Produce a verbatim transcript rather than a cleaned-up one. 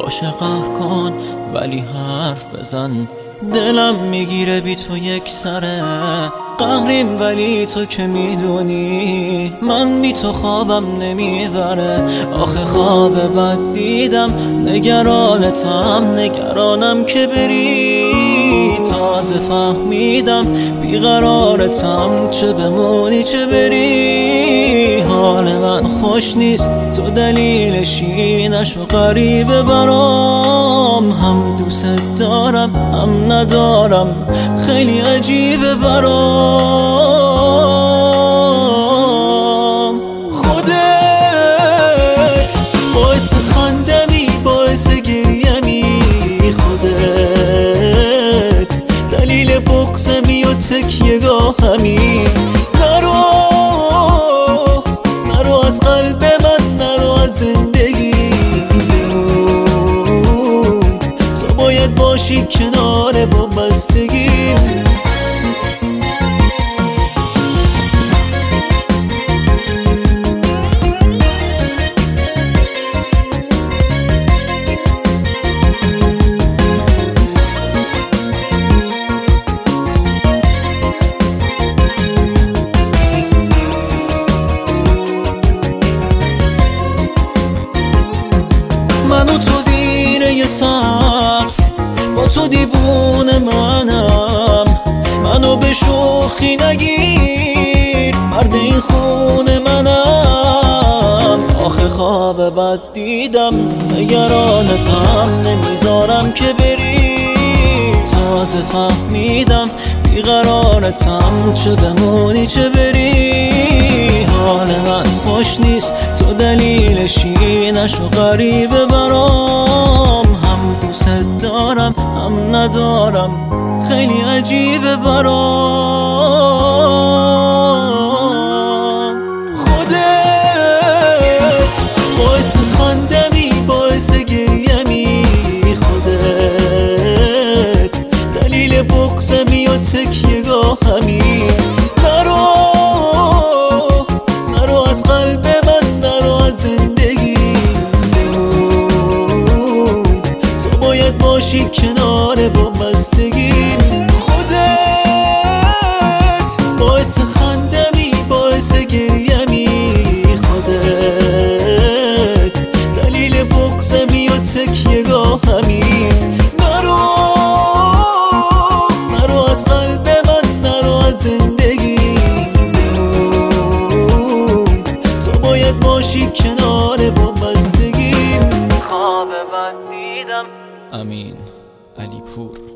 باشه قهر کن ولی حرف بزن، دلم میگیره بی تو یک سره. قهریم ولی تو که میدونی من بی تو خوابم نمیبره. آخه خواب بد دیدم، نگرانتم نگرانم که بری. تازه فهمیدم بیقرارتم، چه بمونی چه بری. حال من خوش نیست تو دلیلشی، نشو غریبه برام. هم دوست دارم هم ندارم، خیلی عجیبه برام. خودت باعث خندمی باعث گریمی، خودت دلیل بغضمی و تکیه‌گاهمی. نرو نرو از قلب من، نرو از زندگی بمون. تو باید باشی کنار وابستگی. منو تو زیر یه سقف، با تو دیوونه منم. منو به شوخی نگیر، مرد این خونه منم. آخه خواب بد دیدم، نگرانتم نمیذارم که بری. تازه فهمیدم بیقرارتم، چه بمونی چه بری. حال من خوش نیست تو دلیلشی، نشو غریبه برام. هم دوست دارم هم ندارم، خیلی عجیبه برام. خودت باعث خندمی باعث گریمی، خودت دلیل بغضمی و تکیه‌گاهمی. نرو نرو از قلب من، نرو از زندگی بمون. تو باید باشی کنار وابستگی. خودت باعث خندمی باعث گریمی، خودت دلیل بغضمی و تکیه‌گاهمی. نرو نرو از قلب من، نرو از زندگی بمون. تو باید باشی کنار وابستگی. خواب بد دیدم. امین علی پور.